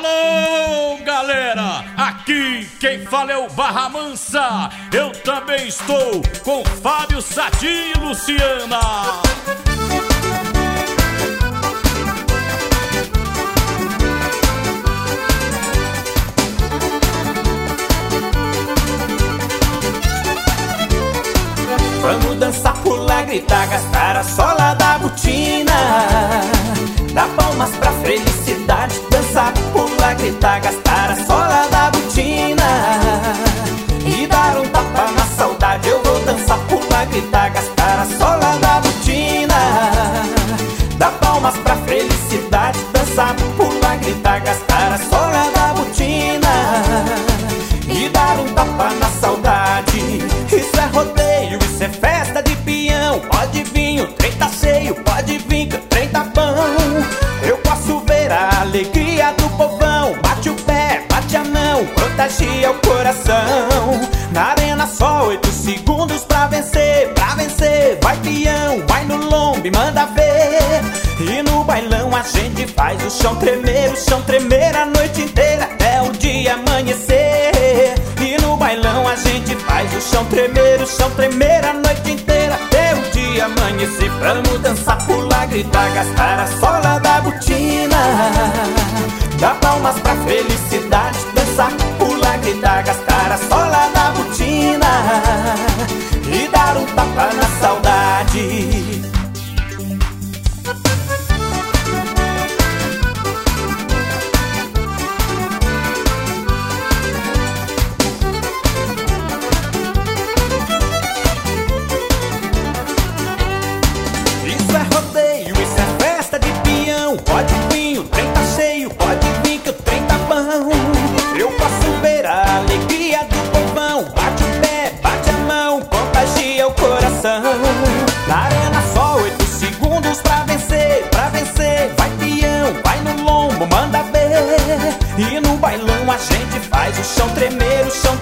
Alô, galera! Aqui quem fala é o Barra Mansa. Eu também estou com Fábio Sati e Luciana. Vamos dançar, pular, gritar, gastar a sola da botina. Dá palmas pra felicidade. Dançar, pular, gritar, gastar a sola da botina. E dar um tapa na saudade. Eu vou dançar, pular, gritar, gastar a sola da botina. Dá palmas pra felicidade. Dançar, pular, gritar, gastar a sola da botina. E dar um tapa na saudade. Isso é rodeio, isso é festa de peão. Pode vir, o trem tá cheio, pode vir que o trem tá bom. Eu posso ver a alegria do povão. Bate o pé, bate a mão, contagia o coração. Na arena só 8 segundos pra vencer. Pra vencer, vai peão, vai no lombo e manda ver. E no bailão a gente faz o chão tremer a noite inteira até o dia amanhecer. E no bailão a gente faz o chão tremer a noite inteira até o dia amanhecer. Vamos dançar, pular, gritar, gastar a sola da botina. Dá palmas pra felicidade. Dançar, pular, gritar, gastar a sola da botina. E dar um tapa na saudade. Pode vir, o trem tá cheio, pode vir que o trem tá bom. Eu posso ver a alegria do povão. Bate o pé, bate a mão, contagia o coração. Na arena só 8 segundos pra vencer. Pra vencer, vai peão, vai no lombo, manda ver. E no bailão a gente faz o chão